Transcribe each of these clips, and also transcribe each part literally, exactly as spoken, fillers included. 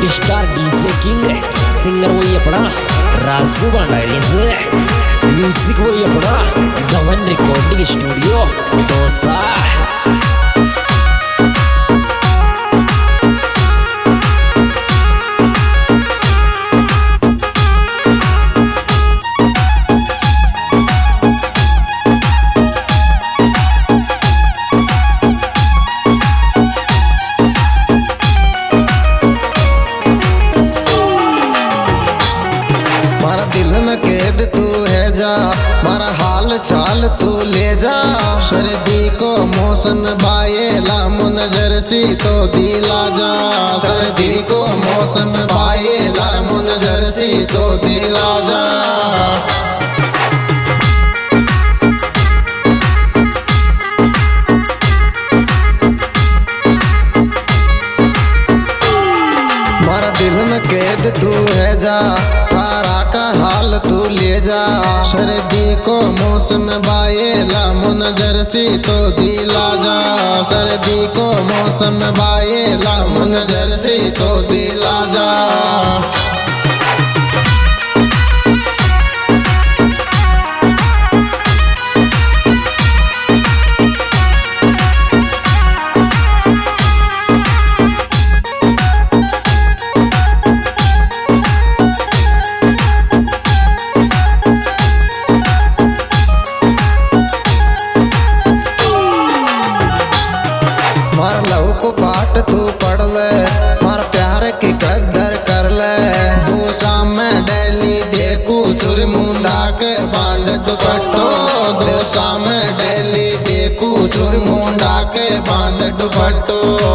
Record star DJ king, singer वही अपना राजू भंडारी से, म्यूजिक वही अपना गवन रिकॉर्डिंग स्टूडियो दौसा। कैद तू है जा, मारा हाल चाल तू ले जा। सर्दी को मौसम बाएला मुनजर सी तो दिला जा। सर्दी को मौसम बाएला मुनजर सी तो दिला जा। मारा दिल में कैद तू है जा, तारा का हाल तू ले जा। सर्दी को मौसम बाएला मुनजर सी तो दिला जा। सर्दी को मौसम बाएला मुनजर सी तो दिला जा। मार लहू को पाठ तू पढ़ ले, मार प्यार की कदर कर ले। तू सामने डेली देखू चुर मुंडा के बांध दुपट्टो। दो सामने डेली देखू चुर मुंडा के बांध दुपट्टो।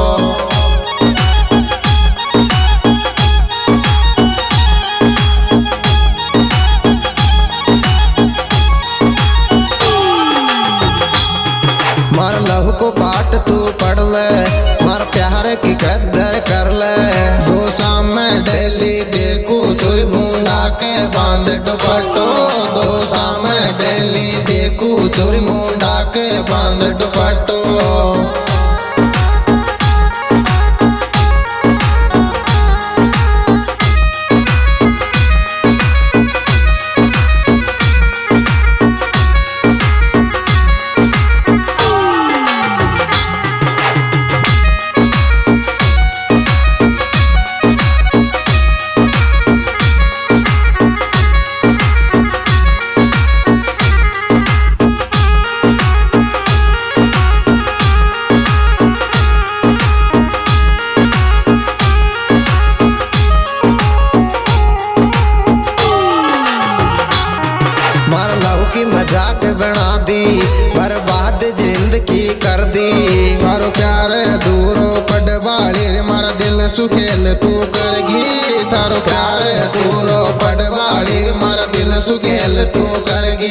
मार लहू को पाठ तू पढ़ ले, मार प्यार की कदर कर ले। दो सामने डेली देखू चुर मुंडा के बांध दुपट्टो। दो सामने डेली देखू चुर मुंडा के बांध दुपट्टो। की मजाक बना दी, बर्बाद जिंदगी कर दी। थारो प्यार दूरो पड़वाली, मारा दिल सुखेल तू करगी। थारो प्यार दूरो पड़वाली, मारा दिल सुखेल तू करगी।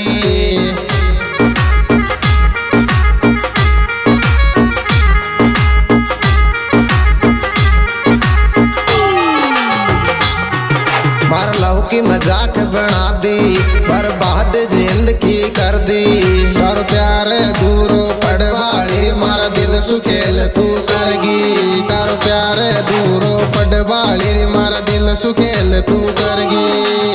मार लहू की मजाक बना दी, बर्बाद जिंदगी कर दी। तारो प्यार दूरो पड़वाली, मारा दिल सुखेल तू करगी। तारो प्यार दूरो पड़वाली, मारा दिल सुखेल तू करगी।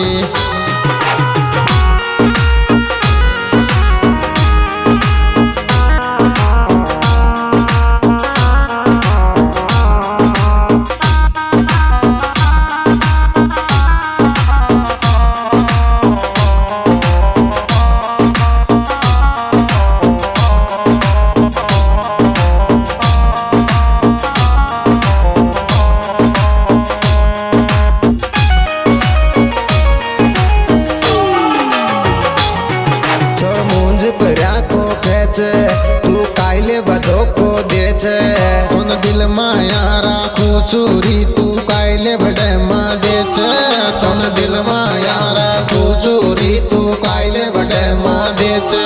तू कायले बधो को देचे। तुन दिल माया राखो चोरी, तू कायले बड़े माँ देचे। तुन दिल माया राखो चोरी, तू कायले बड़े माँ देचे।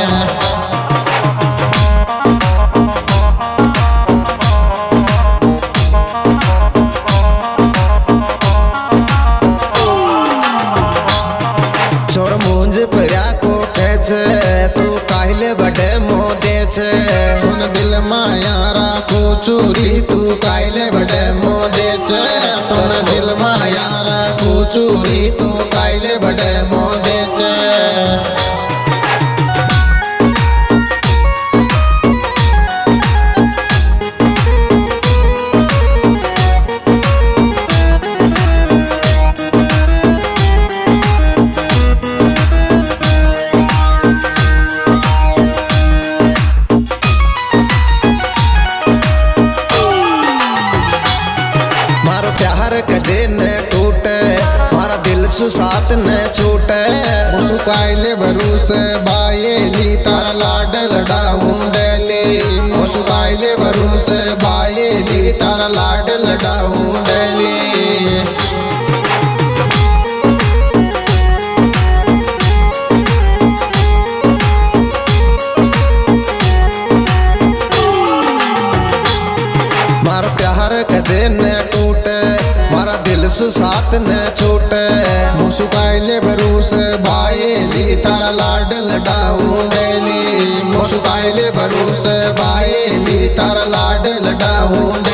चोर मूंज पर्या को कैचे, तू काहिले बड़े मोदे छे। तुन दिल माया राखो चोरी, तू काहिले बड़े मोदे छे। तुन दूरी तू कायले बड़े मोदे चे। प्यार कदे न टूटे मारा दिल सुसात न छूटे। मुस्काइले भरूस बायेली तारा लाड लड़ाऊं डेली। मुस्काइले भरूस बायेली तारा लाड लड़ाऊं डेली। मारा प्यार कदे न टूटे मारा दिल सुसात न छूटे। मुस्काइले भरूस बायेली तारा लाड लड़ाऊं डेली। मुस्काइले भरूस बायेली तारा लाड लड़ाऊं